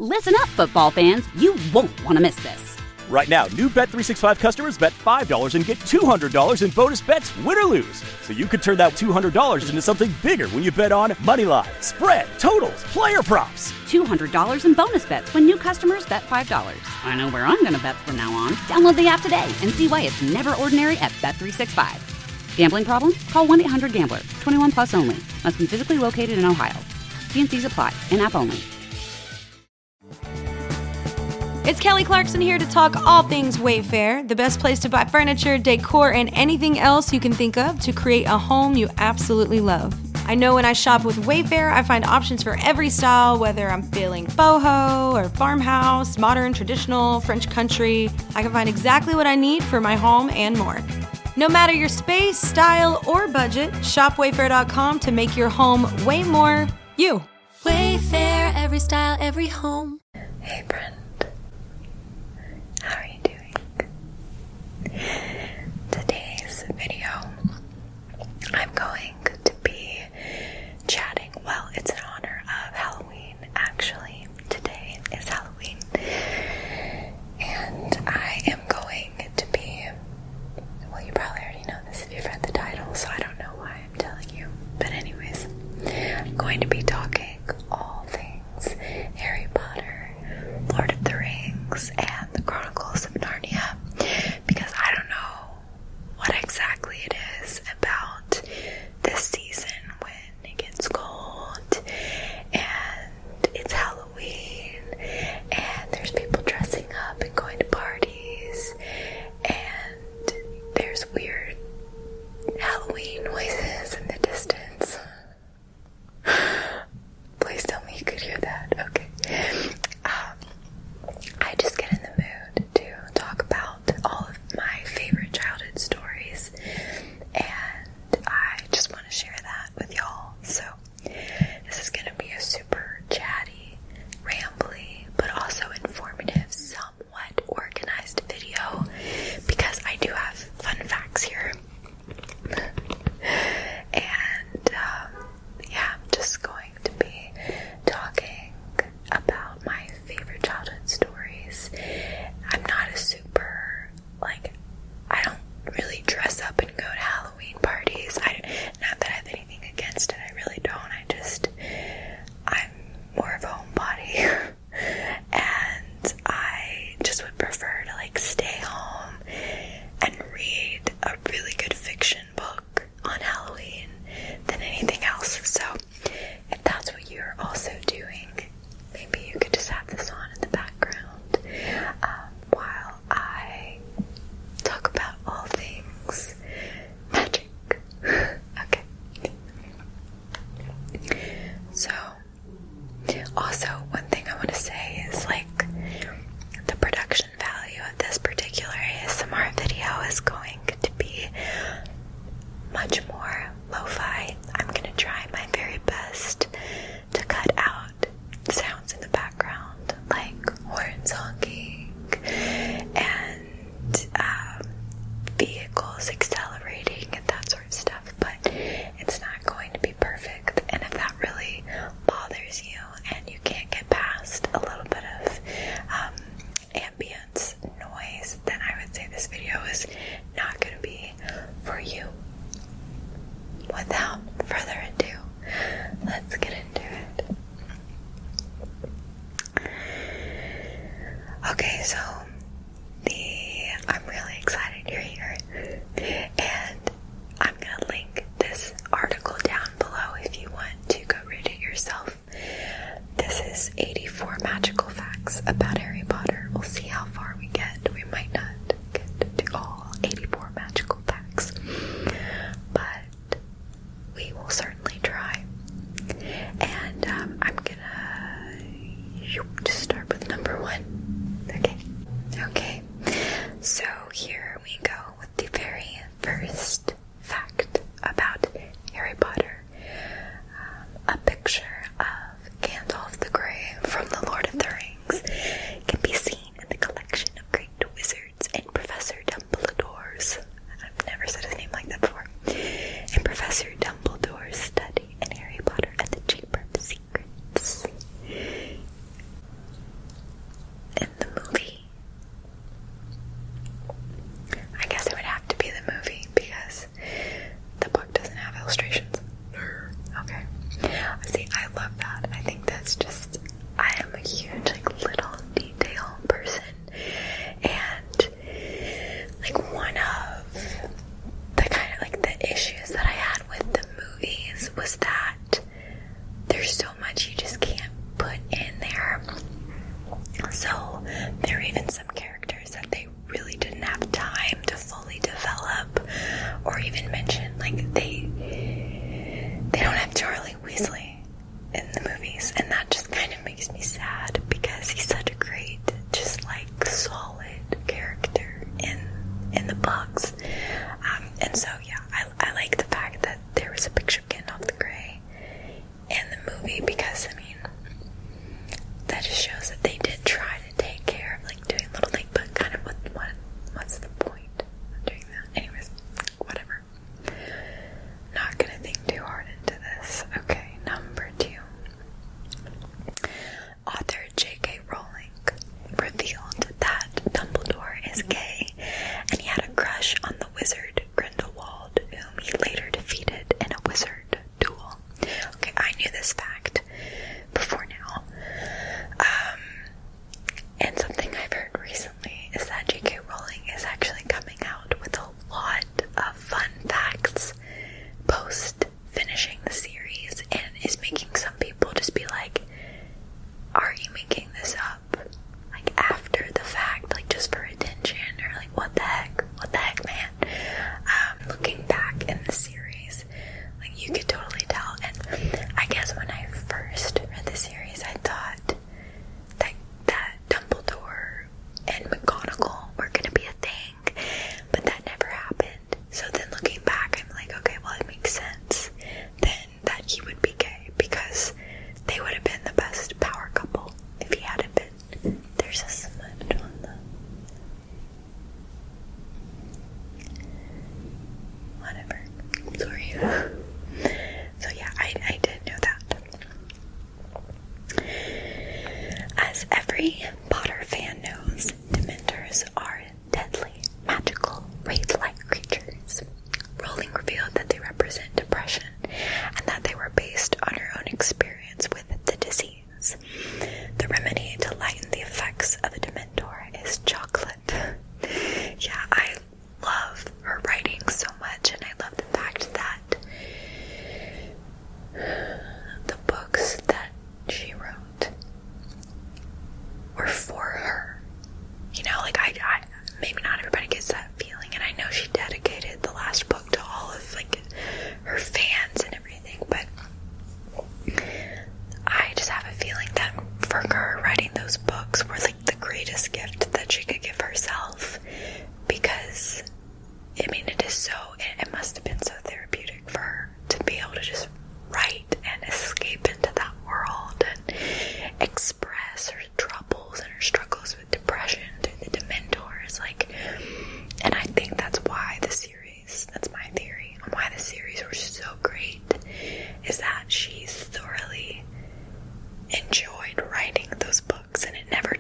Listen up, football fans. You won't want to miss this. Right now, new Bet365 customers bet $5 and get $200 in bonus bets, win or lose. So you could turn that $200 into something bigger when you bet on moneyline, spread, totals, player props. $200 in bonus bets when new customers bet $5. I know where I'm going to bet from now on. Download the app today and see why it's never ordinary at Bet365. Gambling problem? Call 1-800-GAMBLER. 21 plus only. Must be physically located in Ohio. T&Cs apply. In-app only. It's Kelly Clarkson here to talk all things Wayfair, the best place to buy furniture, decor, and anything else you can think of to create a home you absolutely love. I know when I shop with Wayfair, I find options for every style, whether I'm feeling boho or farmhouse, modern, traditional, French country. I can find exactly what I need for my home and more. No matter your space, style, or budget, shop Wayfair.com to make your home way more you. Wayfair, every style, every home. Hey, Brent. How are you doing? Today's video, I'm going to be chatting. Well, it's in honor of Halloween, actually. Today is Halloween. And I am going to be, well, you probably already know this if you've read the title, so I don't know why I'm telling you. But anyways, I'm going to be talking all things Harry Potter, Lord of the Rings, and the Chronicles of Narnia, because I don't know what exactly it is about this season when it gets cold and it's Halloween and there's people dressing up and going to parties and there's weird Halloween noises in the distance. Please tell me you could hear that. Okay. I just get in the mood to talk about all of my favorite childhood stories, and I just want to share that with y'all. So this is going to be a super chatty, rambly, but also informative, somewhat organized video, because I do have fun facts here. And yeah, I'm just going to be talking about my favorite childhood stories. I'm not a super, I don't really dress up and go to Halloween parties. Not that I have anything against it, I really don't. I'm more of a homebody. And I just would prefer to stay home and read a really good fiction book on Halloween than anything else. So if that's what you're also doing, maybe you could just have this on in the background while I talk about all things magic. Okay. So, also, one thing I want to say is, the production value of this particular ASMR video is going to be much more lo-fi. I'm going to try my very best to cut out sounds in the background, like horns honking and vehicles accelerating and that sort of stuff, but it's not going to be perfect. And if that really bothers you and you can't get past a little bit of ambience noise, then I would say this video is not going to be for you. Without further ado, let's get into it. Okay, so I'm really excited you're here, and I'm gonna link this article down below if you want to go read it yourself. This is 84 magical facts about Harry Potter. We'll see how far we get. We might not get to all 84 magical facts, but we will certainly try. And I'm gonna just start with number 1. Okay. So here we go with the very first fact about Harry Potter. A picture of Gandalf the Grey from the Lord of the Rings can be seen in the collection of great wizards and Professor Dumbledore's. I've never said his name like that before. And Professor Dumbledore's study in Harry Potter at the Chamber of Secrets. huge, like, little detail person. And, like, one of the kind of, like, the issues that I had with the movies was that there's so much you just can't put in there. So there are even some characters that they really didn't have time to fully develop or even mention. Like, they don't have Charlie Weasley in the movies, and that just kind of makes me sad because he's such a great, just like solid character in the books. And so yeah, I like the fact that there was a picture of Gandalf the Grey in the movie, because I mean, that just shows that they did try to take care of like doing little things, but kind of what's the point of doing that? Anyways, whatever. Not gonna think too hard into this. Okay, number 2. Author J.K. Rowling revealed that Dumbledore is gay, and he had a crush on the wizard Grindelwald, whom he later defeated in a wizard duel. Okay, I knew this fact before now. And something I've heard recently is that J.K. Rowling is actually coming out with a lot of fun facts post finishing the series, and is making some people just be like, are you making this up? Like, after the fact, like, just for attention, or like, what the heck, man? Looking back in the series, like, you could totally tell. And I guess when I first read the series, I thought that Dumbledore and McGonagall were gonna be a thing, but that never happened. So then looking back, I'm like, okay, well, it makes sense then that he would be gay, because they would have been the best power couple if he hadn't been. There's a smudge on the... whatever. Sorry. So yeah, I did know that. As every Potter fan knows, Dementors are deadly, magical, wraith-like creatures. Rowling revealed that they represent depression, and that they were based on her own experience with the disease. The remedy to lighten the effects of a Dementor is chocolate. Yeah, I love her writing so much, and I love the fact that the books that she wrote were for her. You know, like, I maybe not everybody gets that feeling, and I know she dedicated the last book to all of, like, her fans and everything, but I just have a feeling that for her, writing those books were, like, the greatest gift that she could give herself, because, I mean, it must have been so therapeutic for her to be able to just write and escape into that world and express her troubles and her struggles with depression through the Dementors, like, and I think that's my theory on why the series were so great, is that she thoroughly enjoyed writing those books, and it never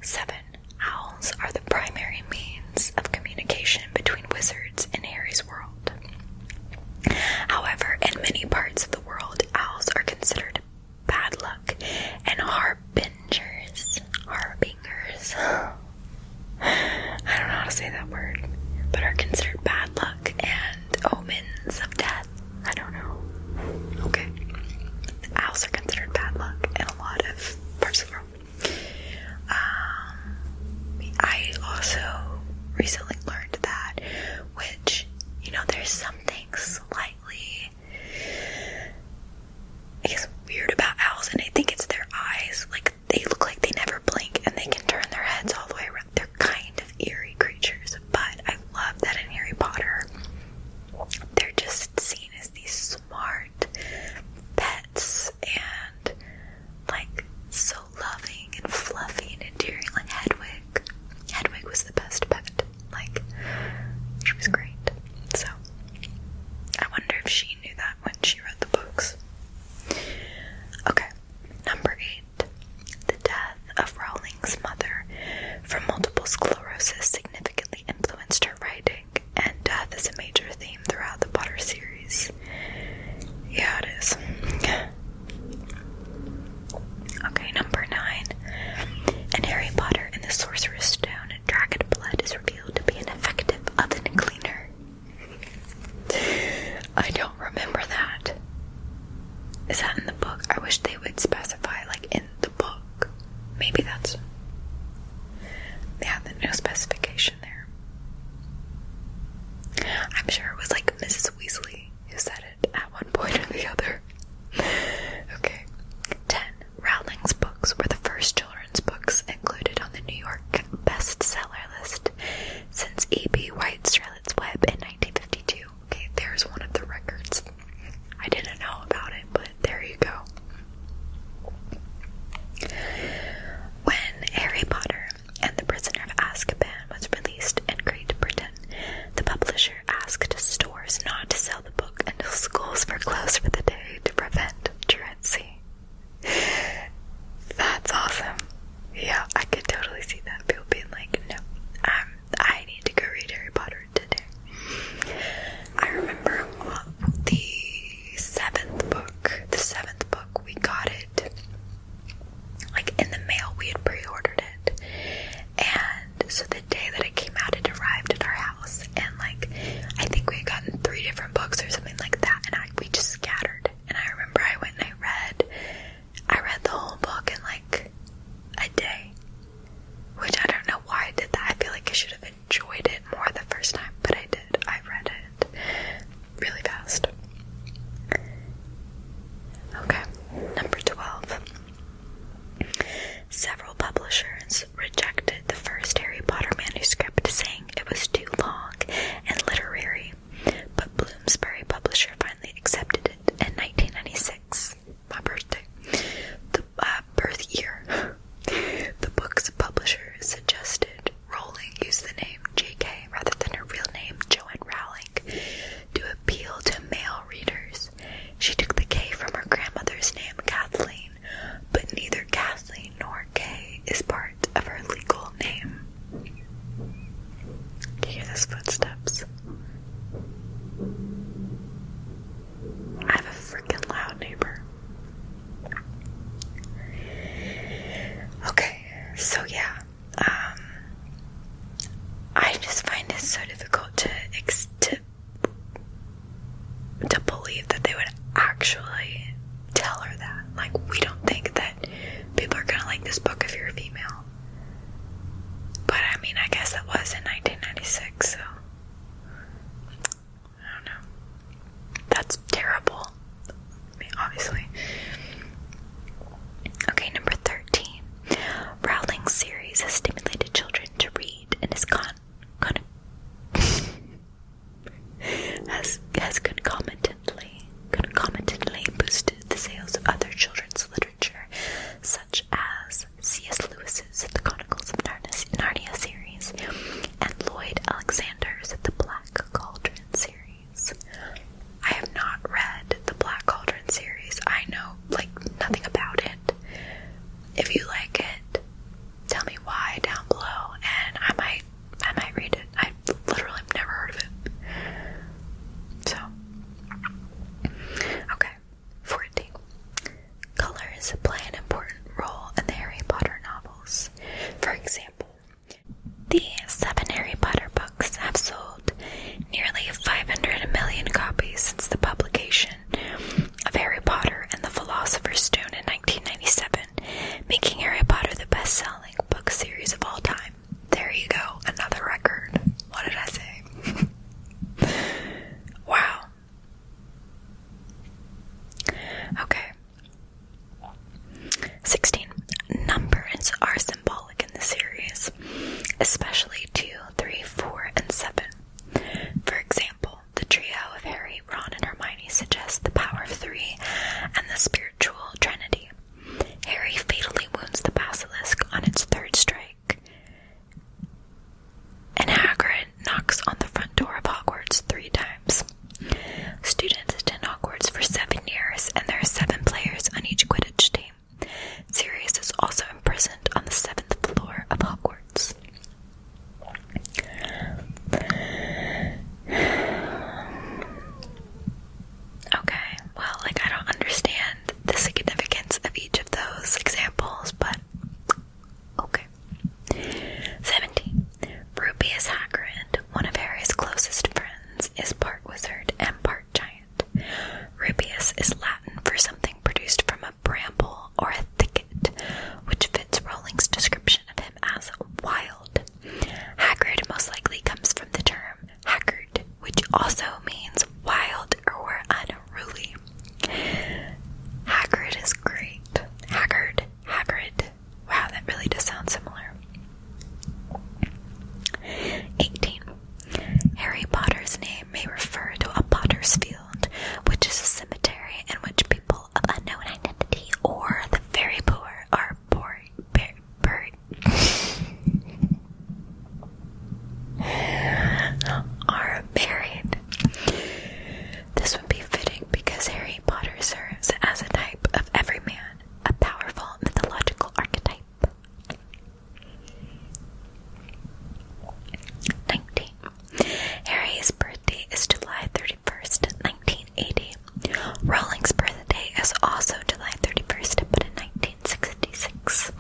7. Owls are the primary means of communication between wizards in Harry's world. However, in many parts of the world, owls are considered bad luck and harbingers. I don't know how to say that word, but are considered bad luck and omens of death. I don't know. Okay. Owls are considered bad luck in a lot of parts of the world. I also recently learned that, which, there's something slightly, I guess, weird about owls, and I think it's their eyes. Like, they look like they never blink, and they can turn their heads all the way around. They're kind of eerie creatures, but I love that in Harry Potter, they're just seen as these smart pets, and, like, so loving and fluffy and endearing. Like Hedwig was the best pet. Like, she was great. So, I wonder if she knew that when she read the books. Okay, number 8. The death of Rowling's mother from multiple sclerosis significantly influenced her writing, and death is a major theme throughout the Potter series. Yeah, it is. Okay, number 9. In Harry Potter and the Sorcerer's Stone, dragon blood is revealed to be an effective oven cleaner. I don't remember that. Is that in the book? I wish they would specify, like, in the book. Maybe that's... Yeah, no specification there. I'm sure it was, like, Mrs. Weasley who said it at one point or the other. Okay. 10. Rowling's books were the first children's books included on the New York bestseller list since E.B. White's Charlotte's Web in 1952. Okay, there's one of the records. I didn't know about it, but there you go. When Harry Potter and the Prisoner of Azkaban was released in Great Britain, the publisher asked stores not to sell the book until schools were closed for the day to prevent truancy. That's awesome. Yeah, I could totally see that. People being like, no, I need to go read Harry Potter today. I remember the seventh book, we got it, like, in the mail. We had pre-ordered it, and so the day that it came out, it arrived at our house, and, like, I think we had gotten 3 different books or something like that, and we just scattered. And I remember I went and I read the whole book in, like, a day, which I don't know why I did that. I feel like I should have enjoyed it more the first time, but I did. I read it really fast. Okay, number 12. Several publishers rejected the first Harry Potter manuscript, saying it was too long and literary, but Bloomsbury Publisher finally accepted it in 1996, my birthday, the birth year. The book's publisher suggested Rowling use the name J.K. rather than her real name, Joanne Rowling, to appeal to male readers. She took the K from her grandmother's name, Kathleen, but neither Kathleen nor K is part of her legal name. Do you hear those footsteps? I have a freaking loud neighbor. Okay, so yeah, I just find it so difficult to believe that they would actually tell her that. Like, we don't think that people are gonna like this book if you're a female. But I mean, I guess it was in 1996, so I don't know. That's terrible. I mean, obviously. Okay, number 13. Rowling's series has stimulated children to read and has concomitantly boosted the sales of other children's literature, such as C.S. Lewis's The Chronicles of Narnia series and Lloyd Alexander especially 2, 3, 4, and 7. For example, the trio of Harry, Ron, and Hermione suggests the power of 3 and the spiritual trinity. Harry fatally wounds the basilisk on its 3rd strike, and Hagrid knocks on the front door of Hogwarts 3 times. Students attend Hogwarts for 7 years, and there are 7 players on each Quidditch team. Sirius is also imprisoned on the 7th floor of Hogwarts. Okay, well, I don't understand the significance of each of those examples, but okay. 17. Rubeus Hagrid, one of Harry's closest friends, is part wizard and part giant. Rubeus is Latin for something produced from a bramble or a thicket, which fits Rowling's description of him as wild. Hagrid most likely comes from the term haggard, which also means wild or unruly. Hagrid is great. Hagrid. Wow, that really does sound similar. 18. Harry Potter's name may refer to a potter's field, which is a cemetery in which people of unknown identity or the very poor are buried. This would be fitting because Harry Potter serves as a type of everyman, a powerful mythological archetype. 19. Harry's birthday is July 31st, 1980. Rowling's birthday is also July 31st, but in 1966.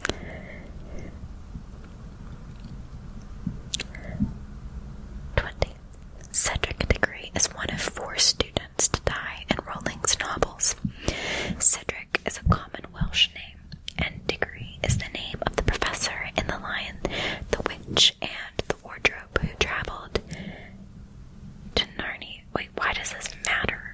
20. Cedric Diggory is one of 4 students to die in Rowling's novels. Cedric is a common Welsh name, and Diggory is the name of the professor in The Lion, the Witch, and the Wardrobe who traveled to Narnia. Wait, why does this matter?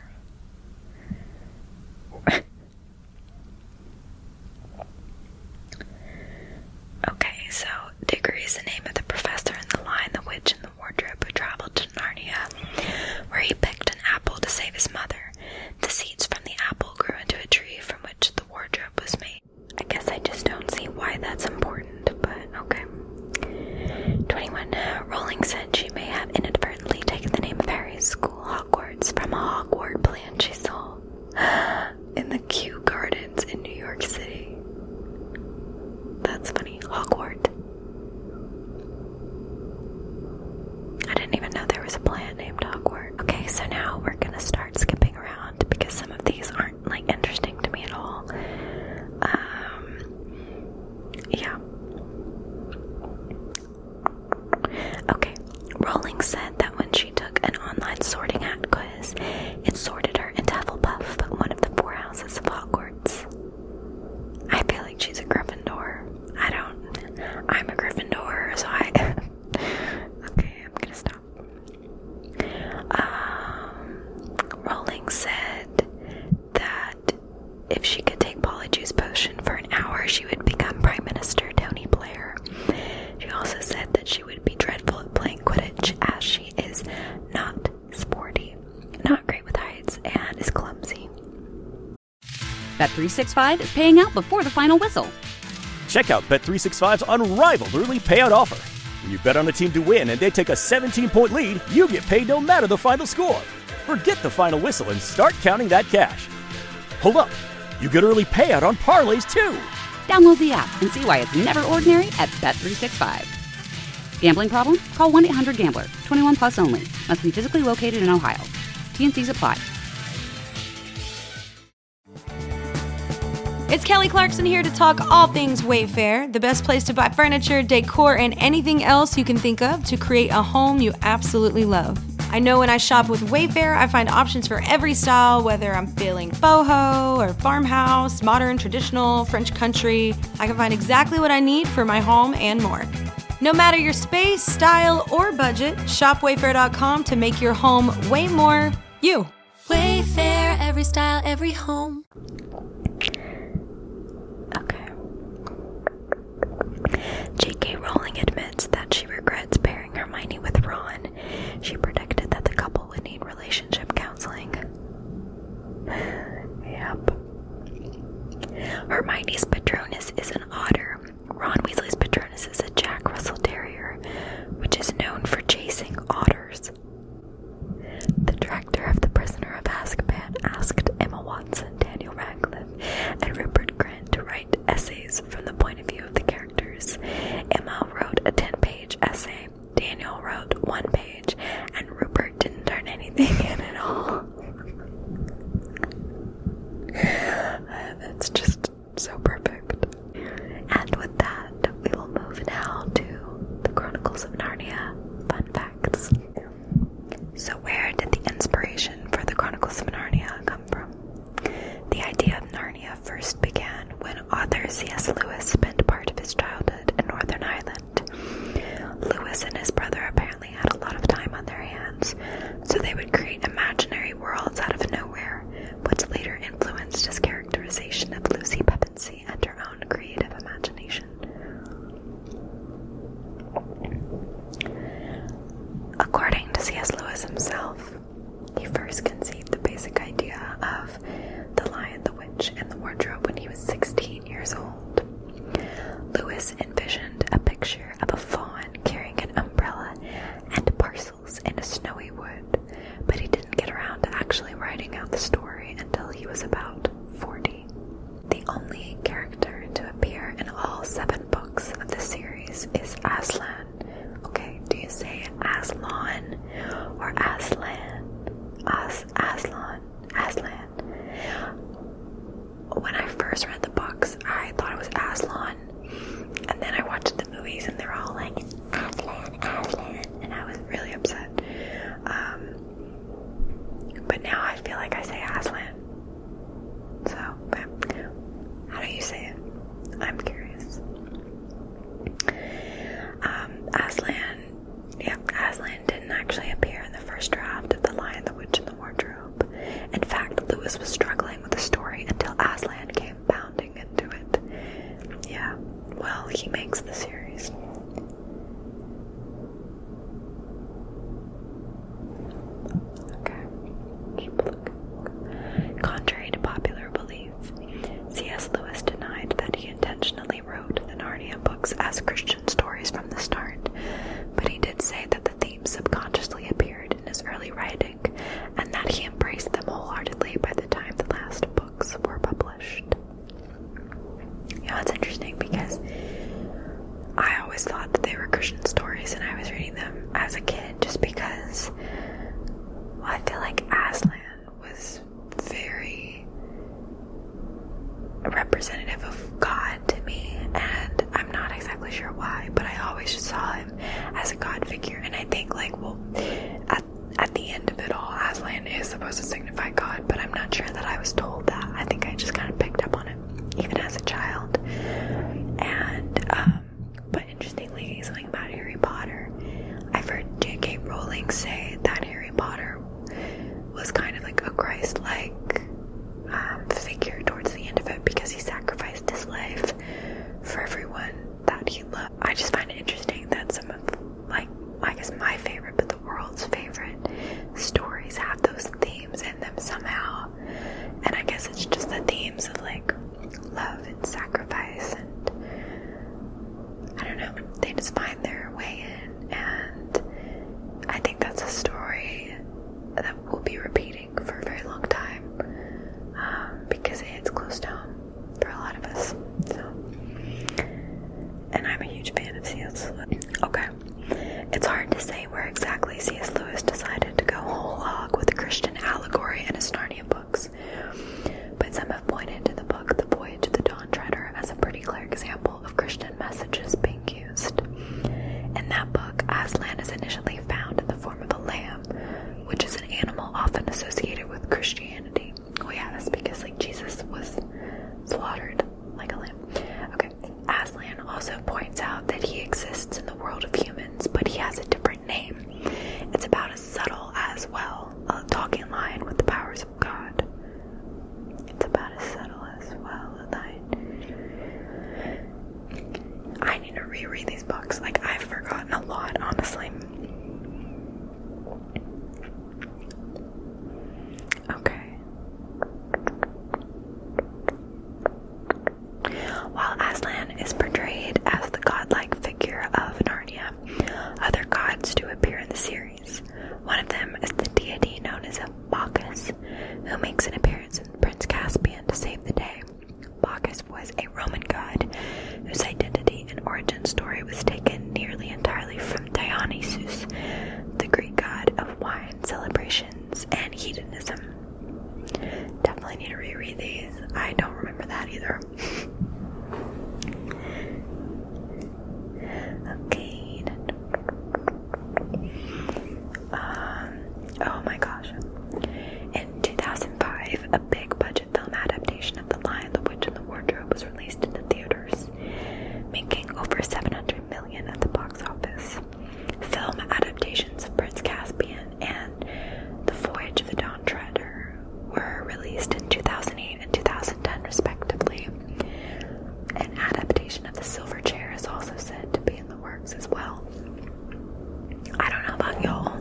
Okay, so Diggory is the name of the professor in The Lion, the Witch, and the Wardrobe who traveled to Narnia, where he picked an apple to save his mother. The seeds from the apple grew into a tree from which the wardrobe was made. I guess I just don't see why that's important, but okay. 21. Rowling said she may have inadvertently taken the name of Harry's school, Hogwarts, from a Hogwarts plant she saw in the Kew Gardens in New York City. That's funny. Hogwarts. I didn't even know there was a plant named Hogwarts. Okay, so now we're gonna start skipping around because some of these aren't interesting to me at all. Yeah. Okay. Rowling said that when she took an online sorting hat quiz, it sorted her into Hufflepuff, one of the 4 houses of Hogwarts. I feel like she's a Gryffindor. I'm a Gryffindor, so okay, I'm gonna stop. Rowling said that if she could take Polyjuice Potion for an hour, she would become Prime Minister Tony Blair. She also said that she would be dreadful at playing Quidditch, as she is not sporty, not great with heights, and is clumsy. Bet365 is paying out before the final whistle. Check out Bet365's unrivaled early payout offer. When you bet on a team to win and they take a 17-point lead, you get paid no matter the final score. Forget the final whistle and start counting that cash. Hold up, you get early payout on parlays too. Download the app and see why it's never ordinary at Bet365. Gambling problem? Call 1-800-GAMBLER. 21 plus only. Must be physically located in Ohio. T&Cs apply. It's Kelly Clarkson here to talk all things Wayfair, the best place to buy furniture, decor, and anything else you can think of to create a home you absolutely love. I know when I shop with Wayfair, I find options for every style, whether I'm feeling boho or farmhouse, modern, traditional, French country. I can find exactly what I need for my home and more. No matter your space, style, or budget, shop Wayfair.com to make your home way more you. Wayfair, every style, every home. Okay. J.K. Rowling admits that Jack Russell Terrier, which is known for chasing otters. The director of The Prisoner of Azkaban asked Emma Watson, Daniel Radcliffe, and Rupert Grint to write essays from the point of view of the characters. Emma wrote a 10-page essay, Daniel wrote 1 page, and Rupert didn't turn anything in at all. That's just so perfect. And with that, we will move now to the Chronicles of Narnia fun facts. So where did the inspiration for the Chronicles of Narnia come from? The idea of Narnia first began when author C.S. Lewis spent part of his childhood in Northern Ireland. Lewis and his brother apparently had a lot of time on their hands, so they would create imaginary worlds out of nowhere, which later influenced his characterization of Lucy Pevensey and her own creative imagination. According to C.S. Lewis himself, he first conceived the basic idea of The Lion, the Witch, and the Wardrobe when he was 16 years old. Lewis envisioned a picture of a fawn carrying an umbrella and parcels in a snowy wood, but he didn't get around to actually writing out the story until he was about 40. The only character to appear in all 7 books of the series is Aslan. Okay, do you say Aslan or Aslan? Aslan. When I first read the books, I thought it was Aslan, and then I watched the movies and they're all like, Aslan, and I was really upset. But now I feel like I say Aslan. So, how do you say it? I'm curious. Aslan didn't actually appear in the first draft of The Lion, the Witch, and the Wardrobe. In fact, Lewis was struggling with the story until Aslan came pounding into it. Yeah, well, he makes the series. Okay. Contrary to popular belief, C.S. Lewis denied that he intentionally wrote the Narnia books as Christian stories from the start, but he did say that the themes subconsciously appeared in his early writing, and that he embraced them wholeheartedly by the time the last books were published. You know, it's interesting because I always thought that they were Christian stories, and I was reading them as a kid just because, well, I feel like Aslan was very representative of God to me, and I'm not exactly sure why, but I always just saw him as a God figure, and I think, like, well, at the end of it all, Aslan is supposed to signify God, but I'm not sure that I was told that. I think I just kind of picked up on it, even as a child. And, but interestingly, something about Harry Potter, I've heard J.K. Rowling say that Harry Potter was kind of like a Christ-like figure towards the end of it because he sacrificed his life for everyone that he loved. I just find it interesting that some of, like, I guess my favorite, but the world's favorite stories have those themes in them somehow. And I guess it's just the themes of, like, love and sacrifice, and I don't know, they just find their way in, and I think that's a story that we'll be repeating for a very long time, because it hits close to home for a lot of us. So, and I'm a huge fan of C.S. Lewis. Okay, it's hard to say where exactly C.S. Lewis decided to go whole hog with Christian allegory in his Narnia books, but some have pointed to the book The Voyage of the Dawn Treader as a pretty clear example of Christian messages being used. In that book, Aslan is initially found in the form of a lamb, which is an animal often associated with Christianity. Oh yeah, that's because, like, Jesus was slaughtered like a lamb. Okay, Aslan also points out that he exists in the world of humans, but he has a different name. It's about as subtle as, well, a talking lion with the powers of God. It's about as subtle as, well, a lion. I need to reread these books. Like, I've forgotten a lot, honestly. Okay. While Aslan is portrayed as the godlike figure of as well. I don't know about y'all,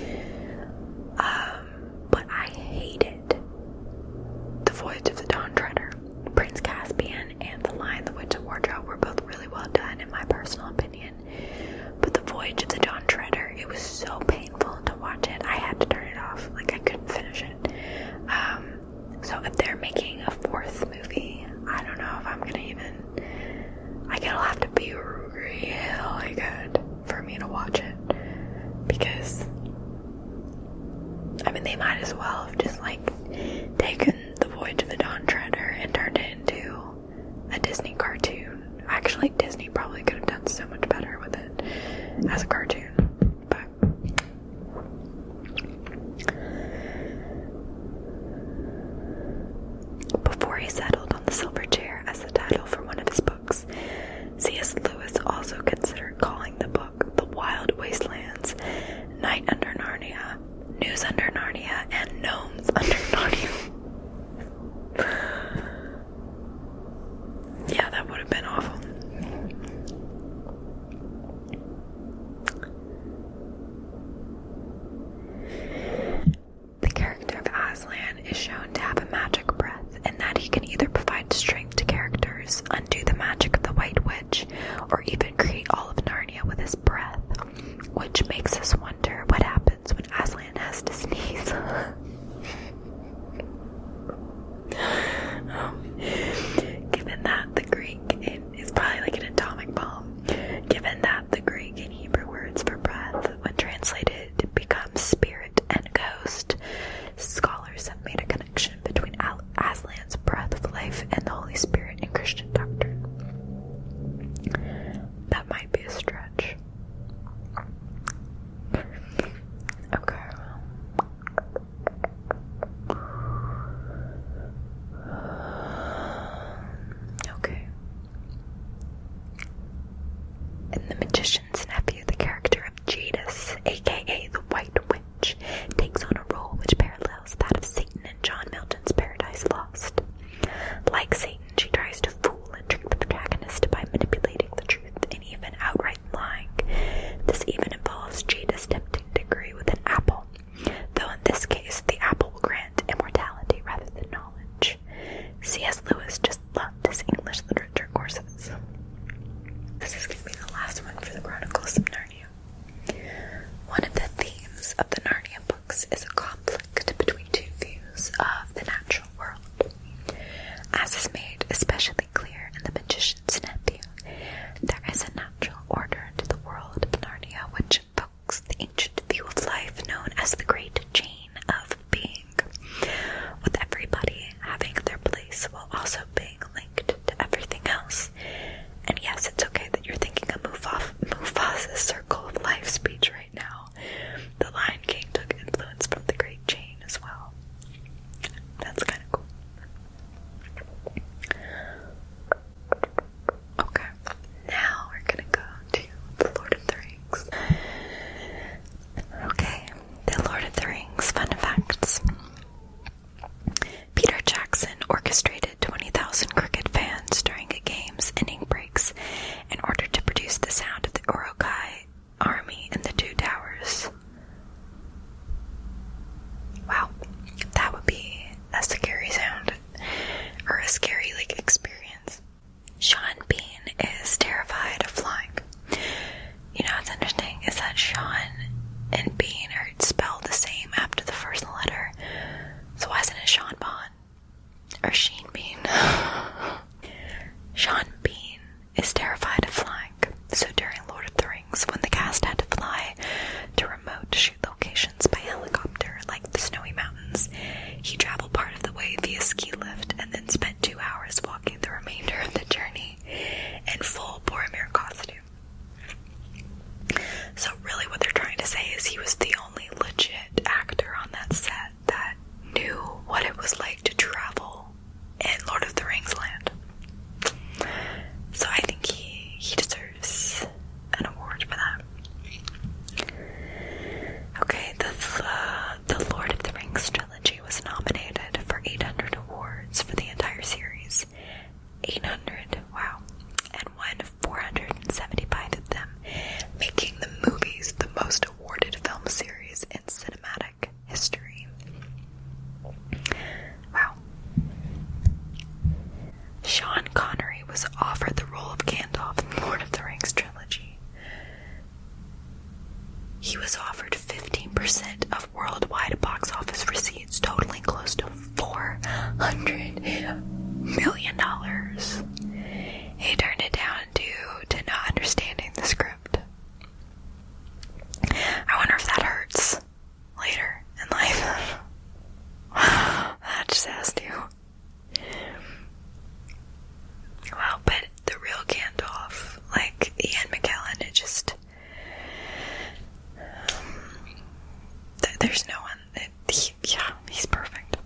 but I hated The Voyage of the Dawn Treader. Prince Caspian and The Lion, the Witch, and Wardrobe were both really well done in my personal opinion. But The Voyage of the Dawn Treader, it was so painful to watch it. I had to turn it off. Like, I couldn't finish it. So if they're making a fourth movie, I don't know if I'm gonna even... Like, it'll have to be really good for me to watch it. Because, I mean, they might as well have just, like, taken The Voyage of the Dawn Treader and turned it into a Disney cartoon. Actually, Disney probably could have done so much better with it as a cartoon. But before he settled on the silver chair as the title for one of his books, C.S. Lewis also considered calling the book The Wild Wastelands, Night Under Narnia, News Under Narnia, and Gnomes Under Narnia. Yeah, that would have been awful. The character of Aslan is shown to have a magic breath, in that he can either provide strength to characters, undo the magic of the White Witch, or even create all of Narnia with his breath, which makes us wonder what happens when Aslan has to sneeze. Given that the Greek is probably like an atomic bomb. Given that the Greek and Hebrew words for breath, when translated, become spirit and ghost, scholars have made a connection between Aslan's breath of life and the Holy Spirit in Christian doctrine. That might be a stretch. Okay. Okay. In The Magician's Nephew, the character of Jadis, aka the White Witch, takes on a role which parallels that of Satan in John Milton's Paradise Lost. Like Satan, she tries to fool and trick the protagonist by manipulating the truth and even outright lying. This even involves Jadis tempting to agree with an apple, though in this case the apple will grant immortality rather than knowledge. C.S. Lewis just loved his English literature courses. This is going to be the last one for the Chronicles of Narnia. One of the themes of the Narnia books is a conflict between two views of the natural world. As is made especially clear in The Magician's Nephew, there is a natural order to the world of Narnia which invokes the ancient view of life known as the Great Chain of Being, with everybody having their place while also being linked to everything else. And yes, it's okay that you're thinking of Mufasa's Circle of Life speech right now. The Lion King took influence from the Great Chain as well. That's kind of cool. Okay, now we're gonna go to The Lord of the Rings. Okay, The Lord of the Rings fun facts. Peter Jackson orchestrated 20,000 cricket fans during a game's inning breaks in order to produce the sound of the Uruk-hai army in the Two Towers. Wow, that would be a scary sound, or a scary, experience. Sean Bean is terrified of flying. You know what's interesting is that Sean and Bean are spelled the same after the first letter, so why isn't it Sean Bond? Or Sheen Bean? Sean Bean is terrified of flying, so during Lord of the Rings, when the cast had to fly to remote shoot locations by helicopter, like the Snowy Mountains, he traveled part of the way via ski lift and then spent 2 hours walking the remainder of the journey in full Boromir costume. So really what they're trying to say is he was he was offered 15% of worldwide box office receipts, totaling close to $400 million. He turned it down due to not understanding the script. I wonder if that hurts later in life. That just has to. Well, but the real Gandalf, like Ian McKellen, it just... there's no one that... he's perfect.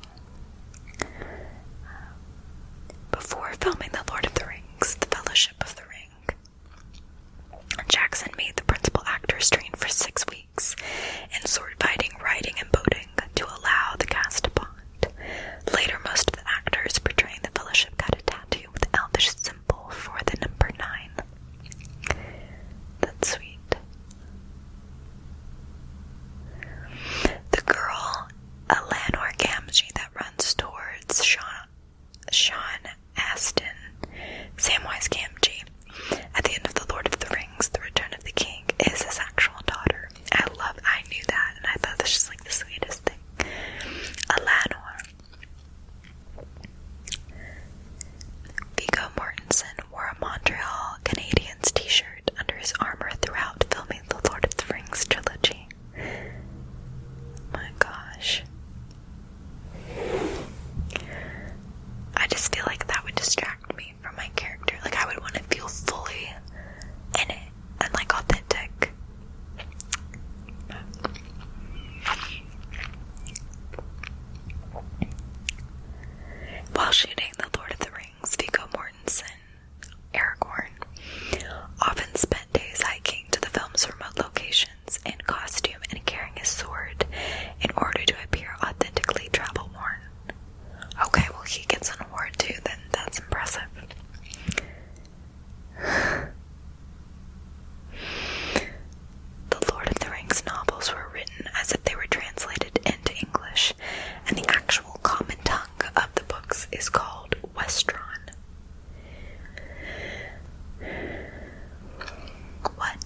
Before filming The Lord of the Rings, The Fellowship of the Ring, Jackson made the principal actors train for 6 weeks in sword fighting, riding, and boating to allow the cast to bond. Later, most of the actors portraying the Fellowship got a tattoo with the Elvish symbol for the number 9. That's sweet. The girl, Eleanor Gamgee, that runs towards Sean Astin, Samwise Gamgee, at the end of The Lord of the Rings, The Return of the King, is his actual daughter. I knew that, and I thought this was like the sweetest thing. Eleanor. Viggo Mortensen wore a Montreal Canadiens t-shirt under his armor throughout filming the Lord of the Rings trilogy. My gosh. I just feel like that would distract me from my character. Like, I would want to feel fully in it and like authentic. While shooting The Lord of the Rings, Viggo Mortensen, Aragorn, often spent days hiking to the film's remote locations in costume and carrying his sword in order to appear authentically travel-worn. Okay, well, he gets an award too, then that's impressive. The Lord of the Rings novels were written as if they were translated into English, and the actual common tongue of the books is called Westron. What?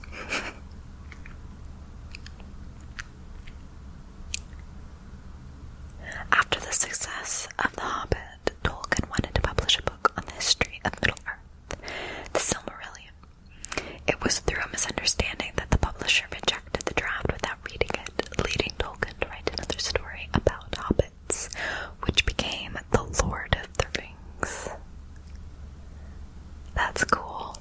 After the success of The Hobbit, Tolkien wanted to publish a book on the history of Middle-earth, the Silmarillion. It was through a misunderstanding that the publisher rejected the draft without reading it, leading Tolkien to write another story about hobbits, which became The Lord of the Rings. That's cool.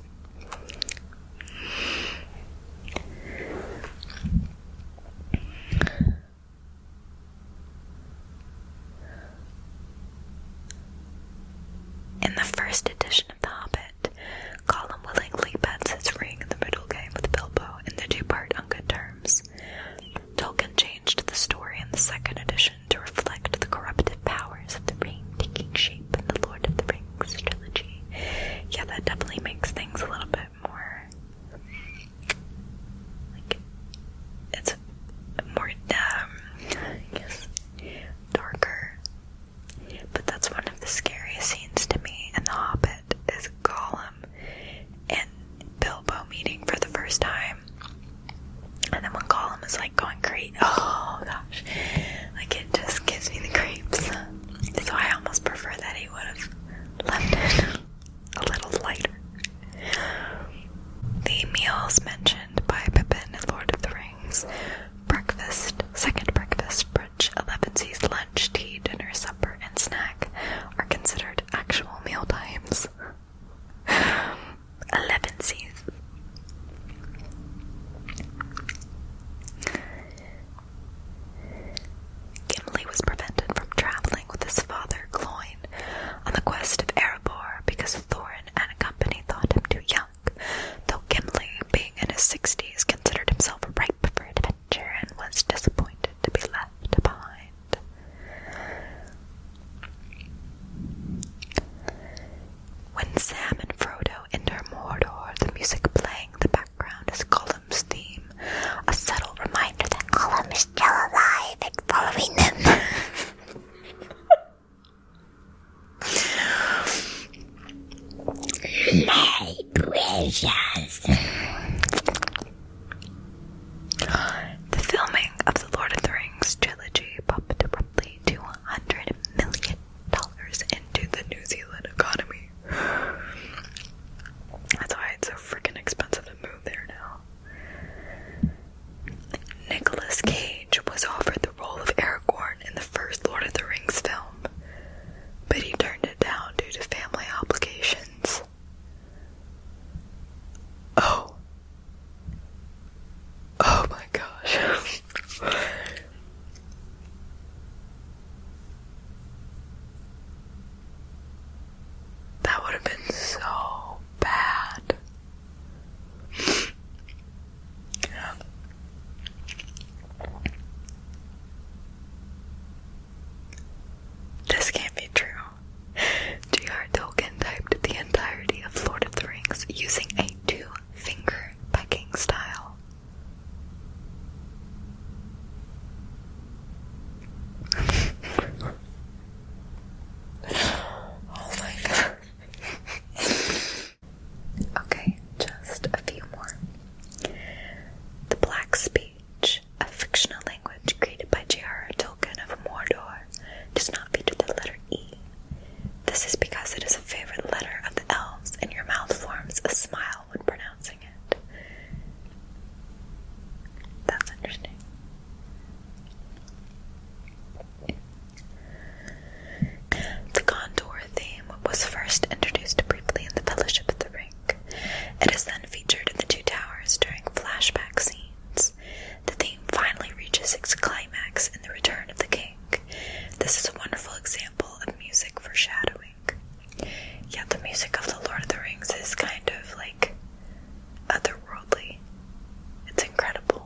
In the first edition of The Hobbit, Gollum willingly bets his ring in the riddle game with Bilbo, and the two part on good terms. Tolkien changed the story in the second edition to reflect the corruptive powers of the ring taking shape in the Lord of the Rings trilogy. Yeah, that definitely makes things a little bit more, like, it's more, I guess, darker. But that's one of the scariest scenes to me in The Hobbit, is Gollum and Bilbo meeting for the first time. And then when Gollum is like going crazy, oh gosh, like it just gives me the creeps. So I almost prefer that he would have left it a little lighter. The meals mentioned by Pippin in Lord of the Rings: breakfast, second breakfast, brunch, 11sies, lunch, tea, dinner, supper, and snack are considered actual meal times. 11sies. Interesting. The Gondor theme was first introduced briefly in the Fellowship of the Ring. It is then featured in the Two Towers during flashback scenes. The theme finally reaches its climax in The Return of the King. This is a wonderful example of music foreshadowing. Yeah, the music of the Lord of the Rings is kind of like otherworldly. It's incredible.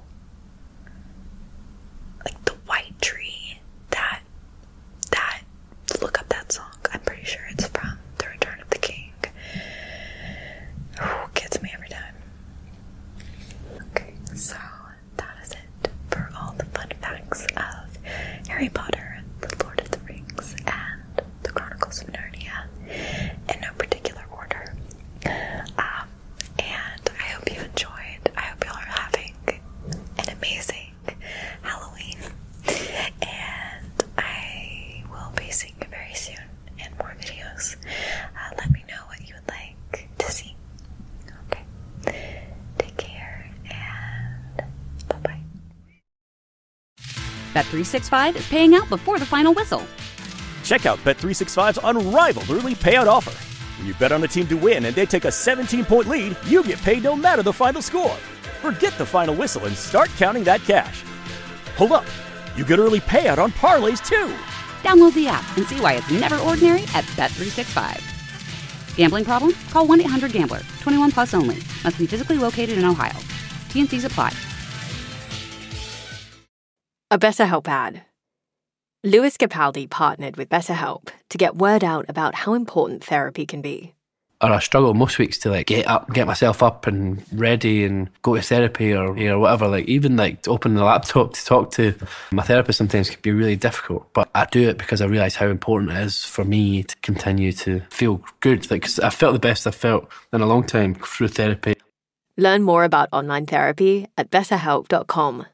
Like the white tree, that look up that song. I'm pretty sure it's from The Return of the King. Ooh, gets me every time. Okay, so that is it for all the fun facts of Harry Potter, The Lord of the Rings, and The Chronicles of Narnia, in no particular order. And I hope you enjoyed. I hope you all are having an amazing Halloween. And I will be seeing you very soon in more videos. Let me know what you would like to see. Okay. Take care and bye-bye. Bet365 is paying out before the final whistle. Check out Bet365's unrivaled early payout offer. When you bet on a team to win and they take a 17-point lead, you get paid no matter the final score. Forget the final whistle and start counting that cash. Hold up. You get early payout on parlays too. Download the app and see why it's never ordinary at Bet365. Gambling problem? Call 1-800-GAMBLER. 21 plus only. Must be physically located in Ohio. T&Cs apply. A BetterHelp ad. Lewis Capaldi partnered with BetterHelp to get word out about how important therapy can be. Or I struggle most weeks to get myself up and ready and go to therapy or whatever. Even to open the laptop to talk to my therapist sometimes can be really difficult. But I do it because I realise how important it is for me to continue to feel good. 'Cause I felt the best I've felt in a long time through therapy. Learn more about online therapy at betterhelp.com.